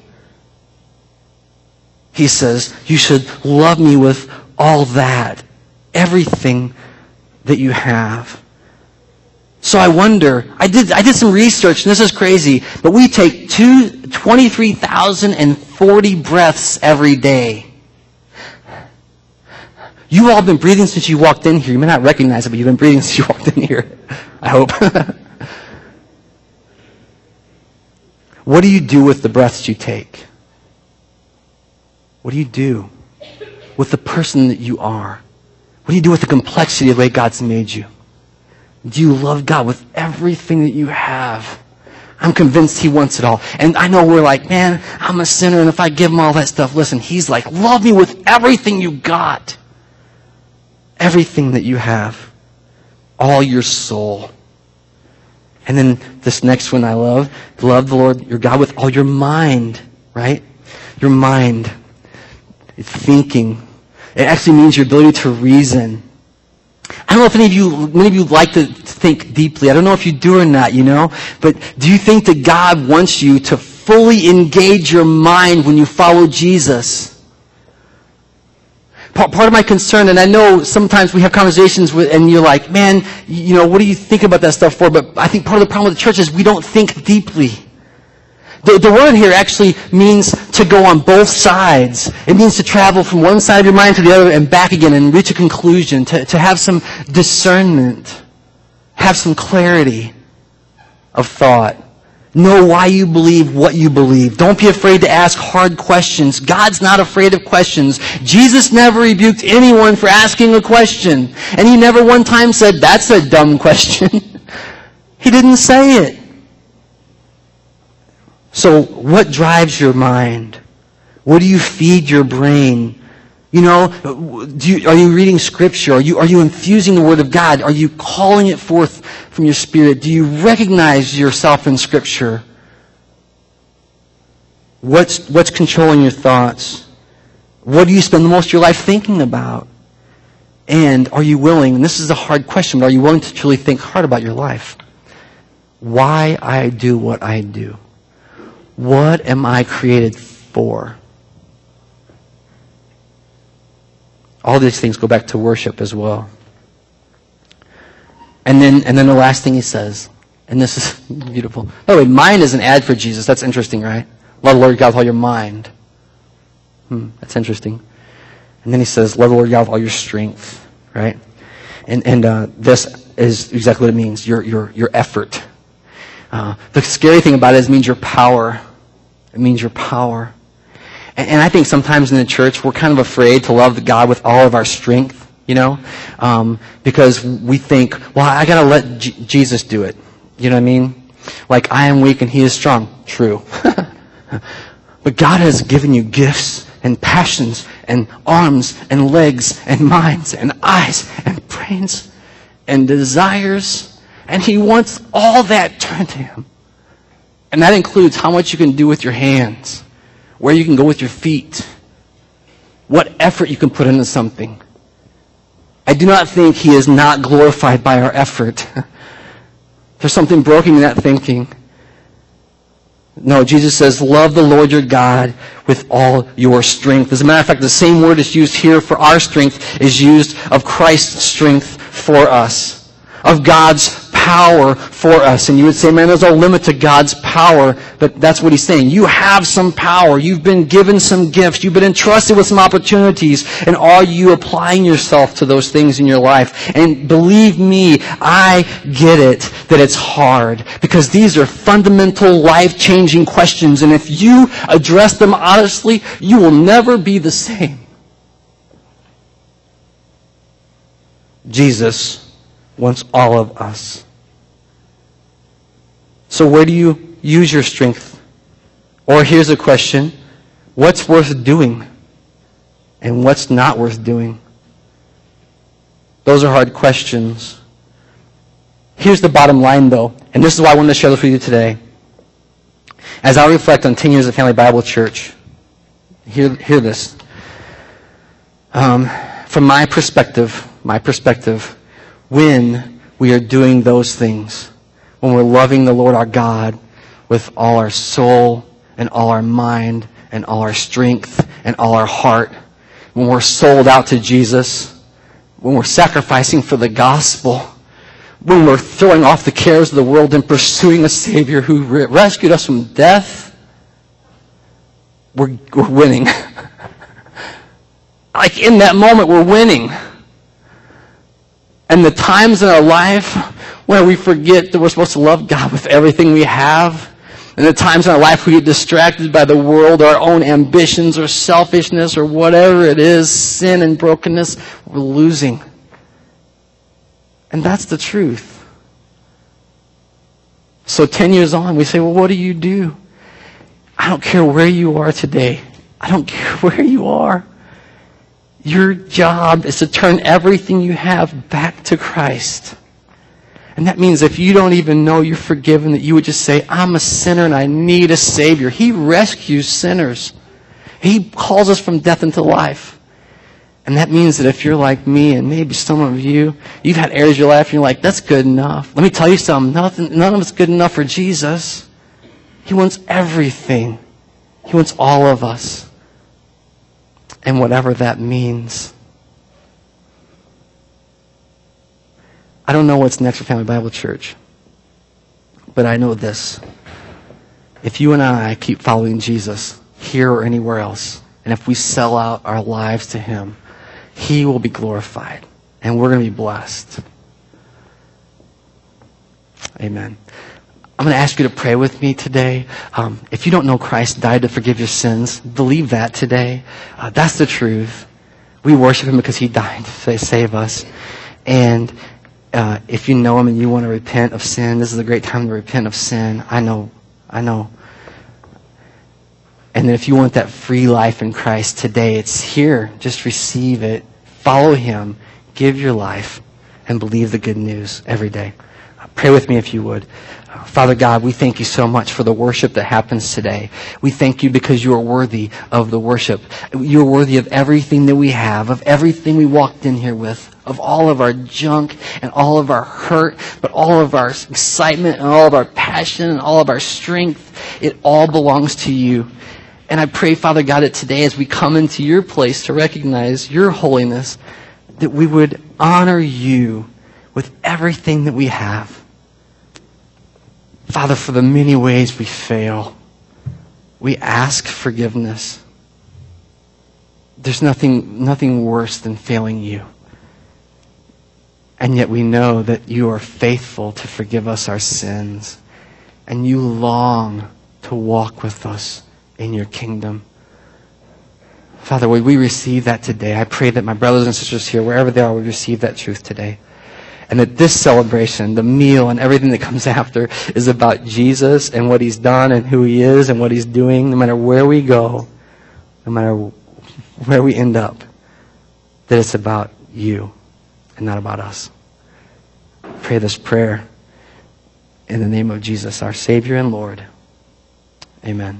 He says, you should love me with all that. Everything that you have. So I wonder, I did I did some research, and this is crazy, but we take two, twenty-three thousand forty breaths every day. You've all been breathing since you walked in here. You may not recognize it, but you've been breathing since you walked in here. I hope. What do you do with the breaths you take? What do you do with the person that you are? What do you do with the complexity of the way God's made you? Do you love God with everything that you have? I'm convinced He wants it all. And I know we're like, man, I'm a sinner, and if I give Him all that stuff, listen, He's like, love me with everything you got. Everything that you have. All your soul. And then this next one I love. Love the Lord your God with all your mind. Right? Your mind. It's thinking. It actually means your ability to reason. I don't know if any of you, many of you like to think deeply. I don't know if you do or not, you know, but do you think that God wants you to fully engage your mind when you follow Jesus? Part of my concern, and I know sometimes we have conversations with, and you're like, man, you know, what do you think about that stuff for? But I think part of the problem with the church is we don't think deeply. The, the word here actually means to go on both sides. It means to travel from one side of your mind to the other and back again and reach a conclusion, to, to have some discernment, have some clarity of thought. Know why you believe what you believe. Don't be afraid to ask hard questions. God's not afraid of questions. Jesus never rebuked anyone for asking a question. And he never one time said, that's a dumb question. He didn't say it. So what drives your mind? What do you feed your brain? You know, do you, are you reading Scripture? Are you, are you infusing the Word of God? Are you calling it forth from your spirit? Do you recognize yourself in Scripture? What's, what's controlling your thoughts? What do you spend the most of your life thinking about? And are you willing, and this is a hard question, but are you willing to truly think hard about your life? Why I do what I do? What am I created for? All these things go back to worship as well. And then and then the last thing he says, and this is beautiful. By the way, mind is an ad for Jesus. That's interesting, right? Love the Lord God with all your mind. Hmm, that's interesting. And then he says, love the Lord God with all your strength, right? And and uh, this is exactly what it means, your your your effort. Uh, the scary thing about it is it means your power. It means your power. And I think sometimes in the church, we're kind of afraid to love God with all of our strength, you know, um, because we think, well, I got to let J- Jesus do it. You know what I mean? Like, I am weak and he is strong. True. But God has given you gifts and passions and arms and legs and minds and eyes and brains and desires. And he wants all that turned to him. And that includes how much you can do with your hands, where you can go with your feet, what effort you can put into something. I do not think he is not glorified by our effort. There's something broken in that thinking. No, Jesus says, love the Lord your God with all your strength. As a matter of fact, the same word is used here for our strength is used of Christ's strength for us, of God's power for us. And you would say, man, there's no limit to God's power. But that's what he's saying. You have some power. You've been given some gifts. You've been entrusted with some opportunities. And are you applying yourself to those things in your life? And believe me, I get it that it's hard. Because these are fundamental, life-changing questions. And if you address them honestly, you will never be the same. Jesus wants all of us. So where do you use your strength? Or here's a question. What's worth doing? And what's not worth doing? Those are hard questions. Here's the bottom line, though. And this is why I wanted to share this with you today. As I reflect on ten years of Family Bible Church, hear, hear this. Um, from my perspective, my perspective, when we are doing those things, when we're loving the Lord our God with all our soul and all our mind and all our strength and all our heart, when we're sold out to Jesus, when we're sacrificing for the gospel, when we're throwing off the cares of the world and pursuing a Savior who re- rescued us from death, we're, we're winning. Like in that moment, we're winning. And the times in our life where we forget that we're supposed to love God with everything we have, and the times in our life we get distracted by the world, our own ambitions or selfishness or whatever it is, sin and brokenness, we're losing. And that's the truth. So ten years on, we say, well, what do you do? I don't care where you are today. I don't care where you are. Your job is to turn everything you have back to Christ. And that means if you don't even know you're forgiven, that you would just say, I'm a sinner and I need a Savior. He rescues sinners. He calls us from death into life. And that means that if you're like me and maybe some of you, you've had areas of your life and you're like, that's good enough. Let me tell you something. Nothing, none of it's good enough for Jesus. He wants everything. He wants all of us. And whatever that means. I don't know what's next for Family Bible Church. But I know this. If you and I keep following Jesus here or anywhere else, and if we sell out our lives to Him, He will be glorified. And we're going to be blessed. Amen. I'm going to ask you to pray with me today. Um, if you don't know Christ died to forgive your sins, believe that today. Uh, that's the truth. We worship Him because He died to save us. And uh, if you know Him and you want to repent of sin, this is a great time to repent of sin. I know. I know. And then if you want that free life in Christ today, it's here. Just receive it. Follow Him. Give your life. And believe the good news every day. Uh, pray with me if you would. Uh, Father God, we thank you so much for the worship that happens today. We thank you because you are worthy of the worship. You are worthy of everything that we have, of everything we walked in here with, of all of our junk and all of our hurt, but all of our excitement and all of our passion and all of our strength. It all belongs to you. And I pray, Father God, that today as we come into your place to recognize your holiness, that we would honor you with everything that we have. Father, for the many ways we fail, we ask forgiveness. There's nothing, nothing worse than failing you. And yet we know that you are faithful to forgive us our sins. And you long to walk with us in your kingdom. Father, would we receive that today? I pray that my brothers and sisters here, wherever they are, would receive that truth today. And that this celebration, the meal and everything that comes after, is about Jesus and what He's done and who He is and what He's doing, no matter where we go, no matter where we end up, that it's about you and not about us. I pray this prayer in the name of Jesus, our Savior and Lord. Amen.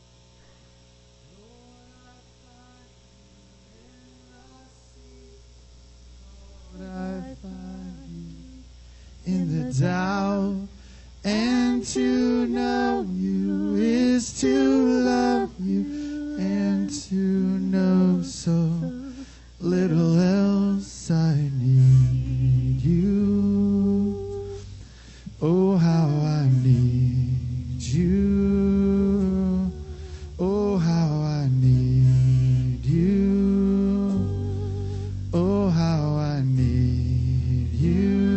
In the doubt, and to know you is to love you, and to know so little else I need you. Oh, how I need you. Oh, how I need you. Oh, how I need you.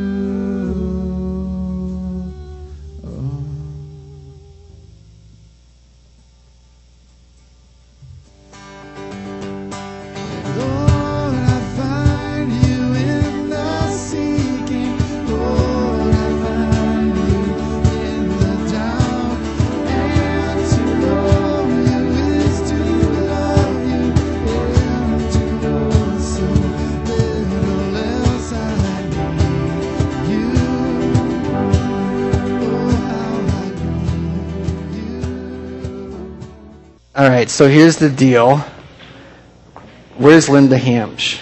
All right, so here's the deal. Where's Linda Hamsh?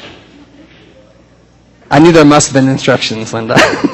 I knew there must have been instructions, Linda.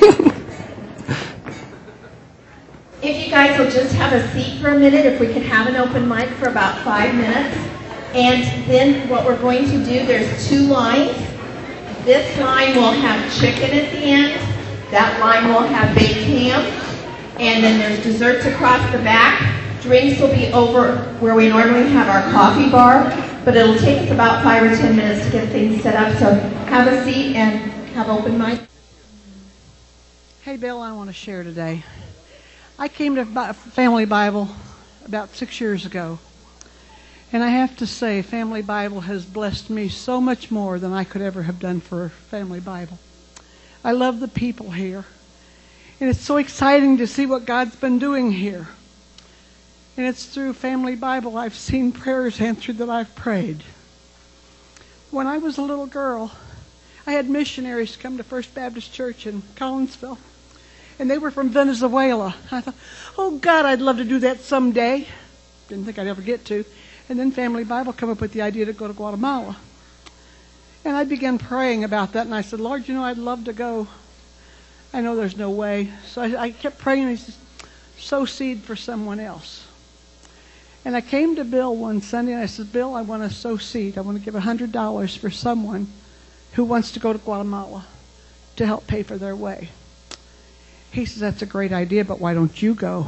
If you guys will just have a seat for a minute, if we could have an open mic for about five minutes. And then what we're going to do, there's two lines. This line will have chicken at the end. That line will have baked ham. And then there's desserts across the back. Drinks will be over where we normally have our coffee bar, but it'll take us about five or ten minutes to get things set up. So have a seat and have open mic. Hey, Bill, I want to share today. I came to Family Bible about six years ago, and I have to say, Family Bible has blessed me so much more than I could ever have done for Family Bible. I love the people here, and it's so exciting to see what God's been doing here. And it's through Family Bible I've seen prayers answered that I've prayed. When I was a little girl, I had missionaries come to First Baptist Church in Collinsville. And they were from Venezuela. I thought, oh, God, I'd love to do that someday. Didn't think I'd ever get to. And then Family Bible come up with the idea to go to Guatemala. And I began praying about that, and I said, Lord, you know, I'd love to go. I know there's no way. So I, I kept praying, and he said, sow seed for someone else. And I came to Bill one Sunday, and I said, Bill, I want to sow seed. I want to give one hundred dollars for someone who wants to go to Guatemala to help pay for their way. He says, that's a great idea, but why don't you go?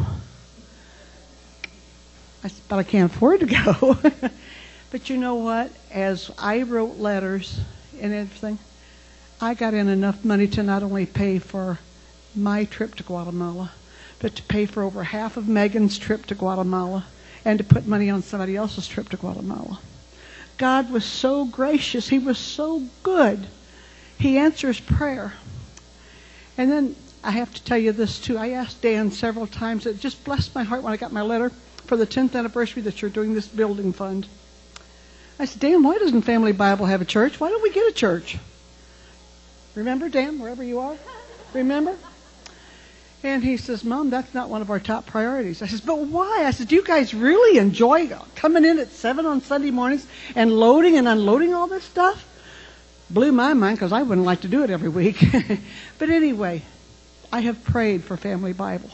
I said, but I can't afford to go. But you know what? As I wrote letters and everything, I got in enough money to not only pay for my trip to Guatemala, but to pay for over half of Megan's trip to Guatemala and to put money on somebody else's trip to Guatemala. God was so gracious. He was so good. He answers prayer. And then I have to tell you this too. I asked Dan several times. It just blessed my heart when I got my letter for the tenth anniversary that you're doing this building fund. I said, Dan, why doesn't Family Bible have a church? Why don't we get a church? Remember, Dan, wherever you are? Remember? And he says, Mom, that's not one of our top priorities. I says, but why? I said, do you guys really enjoy coming in at seven on Sunday mornings and loading and unloading all this stuff? Blew my mind because I wouldn't like to do it every week. But anyway, I have prayed for Family Bible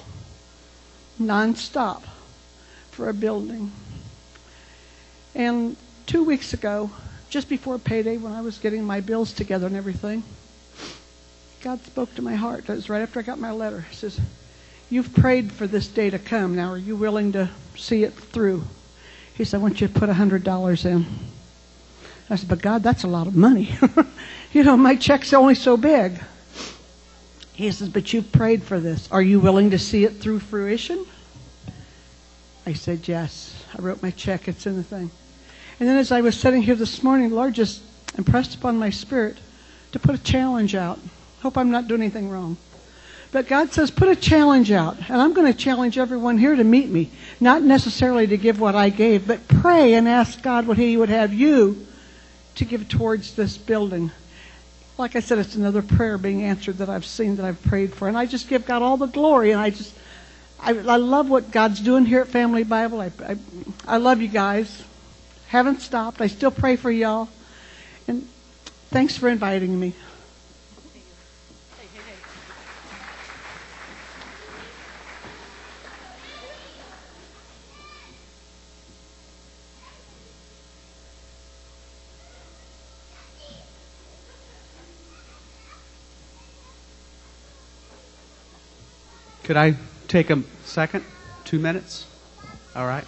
nonstop for a building. And two weeks ago, just before payday, when I was getting my bills together and everything, God spoke to my heart. It was right after I got my letter. He says, you've prayed for this day to come. Now, are you willing to see it through? He said, I want you to put one hundred dollars in. I said, but God, that's a lot of money. You know, my check's only so big. He says, but you've prayed for this. Are you willing to see it through fruition? I said, yes. I wrote my check. It's in the thing. And then as I was sitting here this morning, the Lord just impressed upon my spirit to put a challenge out. Hope I'm not doing anything wrong. But God says, put a challenge out. And I'm going to challenge everyone here to meet me. Not necessarily to give what I gave, but pray and ask God what He would have you to give towards this building. Like I said, it's another prayer being answered that I've seen, that I've prayed for. And I just give God all the glory. And I just, I, I love what God's doing here at Family Bible. I, I, I love you guys. Haven't stopped. I still pray for y'all. And thanks for inviting me. Could I take a second? Two minutes? All right.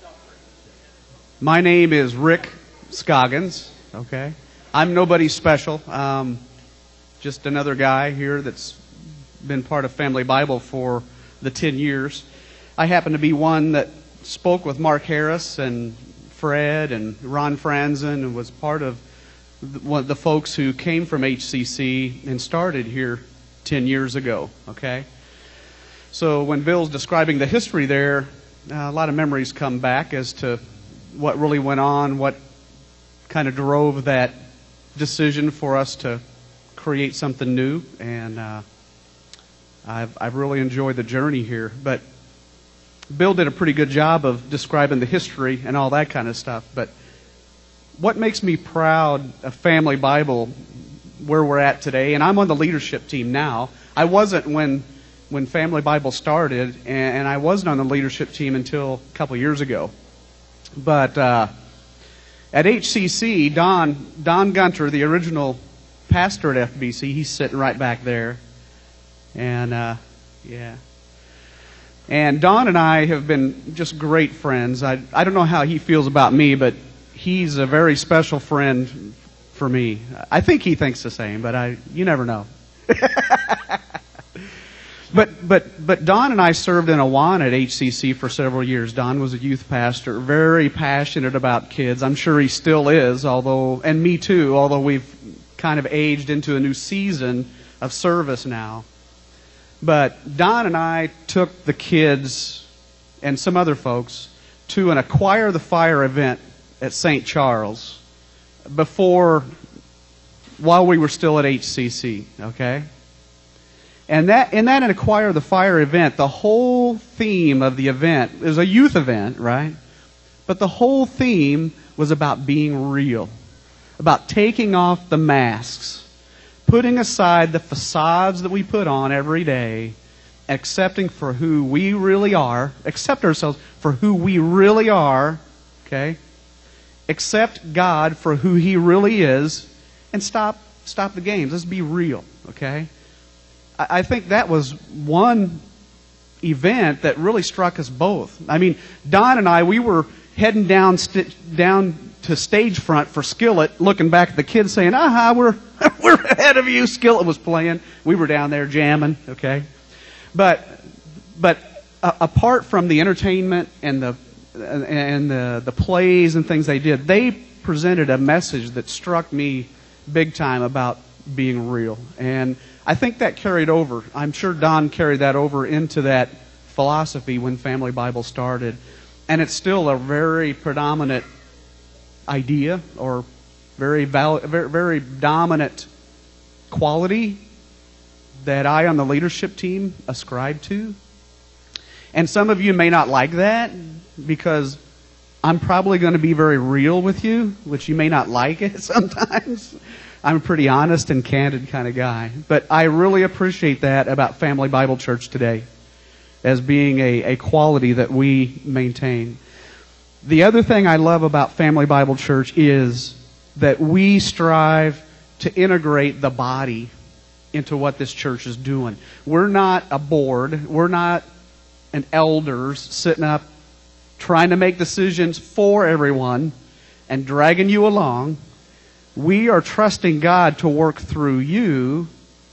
My name is Rick Scoggins, okay? I'm nobody special. Um, just another guy here that's been part of Family Bible for the ten years. I happen to be one that spoke with Mark Harris and Fred and Ron Franzen and was part of the, one of the folks who came from H C C and started here ten years ago, okay? So when Bill's describing the history there, uh, a lot of memories come back as to what really went on, what kind of drove that decision for us to create something new. And uh, I've, I've really enjoyed the journey here. But Bill did a pretty good job of describing the history and all that kind of stuff. But what makes me proud of Family Bible, where we're at today, and I'm on the leadership team now. I wasn't when... when Family Bible started, and I wasn't on the leadership team until a couple years ago. But uh, at H C C, Don Don Gunter, the original pastor at F B C, he's sitting right back there. And, uh, yeah. And Don and I have been just great friends. I, I don't know how he feels about me, but he's a very special friend for me. I think he thinks the same, but I you never know. But but but Don and I served in Awana at H C C for several years. Don was a youth pastor, very passionate about kids. I'm sure he still is, although, and me too, although we've kind of aged into a new season of service now. But Don and I took the kids and some other folks to an Acquire the Fire event at Saint Charles before, while we were still at H C C, okay? And that in that Acquire the Fire event, the whole theme of the event, it was a youth event, right? But the whole theme was about being real, about taking off the masks, putting aside the facades that we put on every day, accepting for who we really are, accept ourselves for who we really are, okay? Accept God for who He really is, and stop stop the games. Let's be real, okay? I, I think that was one event that really struck us both. I mean, Don and I, we were heading down st- down to stage front for Skillet, looking back at the kids saying, aha, we're, we're ahead of you. Skillet was playing. We were down there jamming, okay? But but uh, apart from the entertainment and the and the the plays and things they did, they presented a message that struck me big time about being real. And I think that carried over. I'm sure Don carried that over into that philosophy when Family Bible started. And it's still a very predominant idea, or very val- very, very dominant quality that I on the leadership team ascribe to. And some of you may not like that, because I'm probably going to be very real with you, which you may not like it sometimes. I'm a pretty honest and candid kind of guy. But I really appreciate that about Family Bible Church today, as being a, a quality that we maintain. The other thing I love about Family Bible Church is that we strive to integrate the body into what this church is doing. We're not a board. We're not an elders sitting up trying to make decisions for everyone and dragging you along. We are trusting God to work through you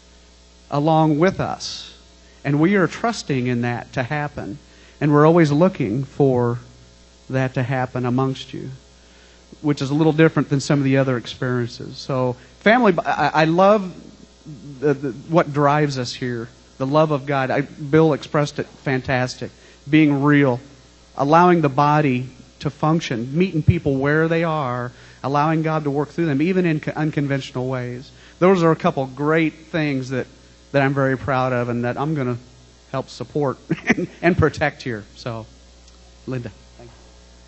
along with us. And we are trusting in that to happen. And we're always looking for that to happen amongst you, which is a little different than some of the other experiences. So, family, I, I love the, the, what drives us here, the love of God. I, Bill expressed it fantastic. Being real, allowing the body to function, meeting people where they are, allowing God to work through them, even in unconventional ways. Those are a couple great things that, that I'm very proud of and that I'm going to help support and, and protect here. So, Linda. Thank you.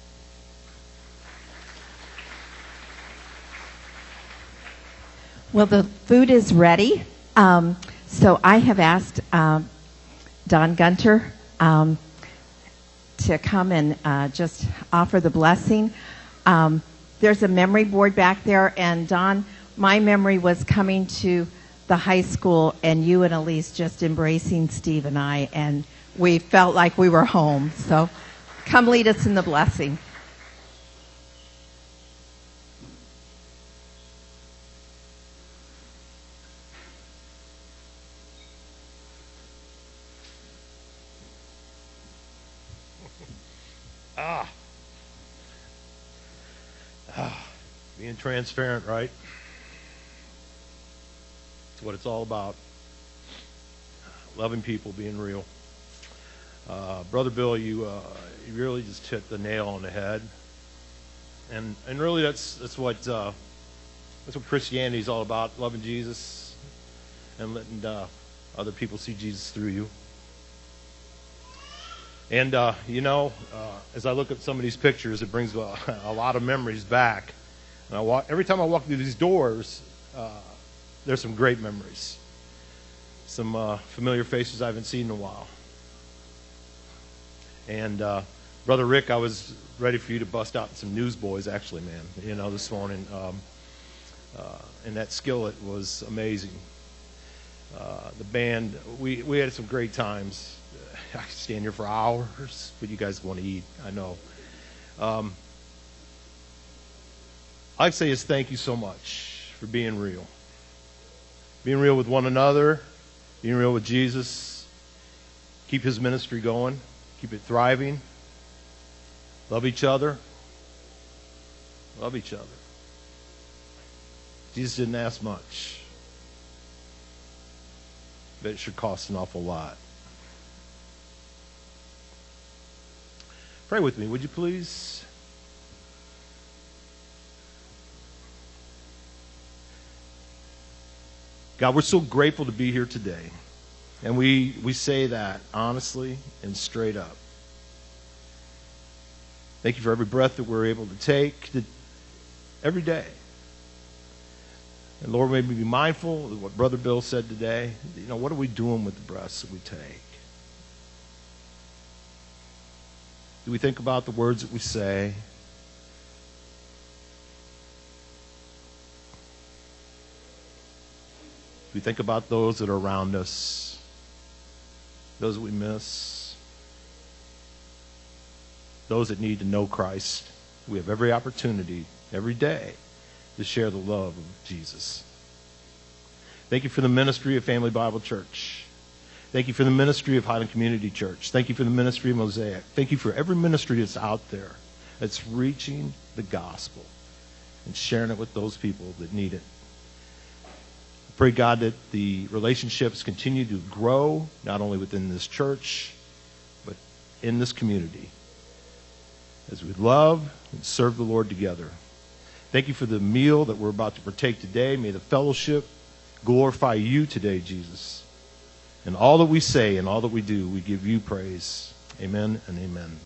Well, the food is ready. Um, so I have asked um, Don Gunter um, to come and uh, just offer the blessing. Um, there's a memory board back there, and Don, my memory was coming to the high school and you and Elise just embracing Steve and I, and we felt like we were home. So come lead us in the blessing. Ah. ah, being transparent, right? It's what it's all about. Loving people, being real. Uh, Brother Bill, you uh, you really just hit the nail on the head, and and really that's that's what uh, that's what Christianity is all about: loving Jesus and letting uh, other people see Jesus through you. And, uh, you know, uh, as I look at some of these pictures, it brings a, a lot of memories back. And I walk, every time I walk through these doors, uh, there's some great memories. Some uh, familiar faces I haven't seen in a while. And, uh, Brother Rick, I was ready for you to bust out some Newsboys, actually, man, you know, this morning. Um, uh, and that skillet was amazing. Uh, the band, we, we had some great times. I could stand here for hours, but you guys want to eat, I know. Um, I'd say is thank you so much for being real. Being real with one another, being real with Jesus. Keep His ministry going. Keep it thriving. Love each other. Love each other. Jesus didn't ask much, but it should cost an awful lot. Pray with me, would you please? God, we're so grateful to be here today. And we, we say that honestly and straight up. Thank you for every breath that we're able to take to, every day. And Lord, may we be mindful of what Brother Bill said today. You know, what are we doing with the breaths that we take? Do we think about the words that we say? Do we think about those that are around us? Those that we miss? Those that need to know Christ? We have every opportunity, every day, to share the love of Jesus. Thank you for the ministry of Family Bible Church. Thank you for the ministry of Highland Community Church. Thank you for the ministry of Mosaic. Thank you for every ministry that's out there that's reaching the gospel and sharing it with those people that need it. I pray, God, that the relationships continue to grow, not only within this church, but in this community, as we love and serve the Lord together. Thank you for the meal that we're about to partake today. May the fellowship glorify you today, Jesus. And all that we say and all that we do, we give you praise. Amen and amen.